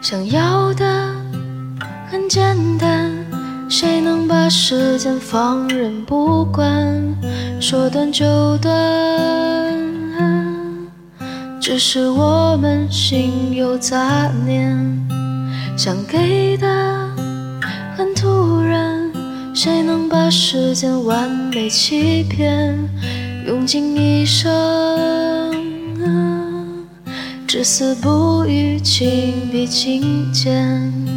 想要的很简单，谁能把时间放任不管，说断就断，只是我们心有杂念，想给的很突然，谁能把时间完美欺骗，用尽一生至死不渝，情比金坚。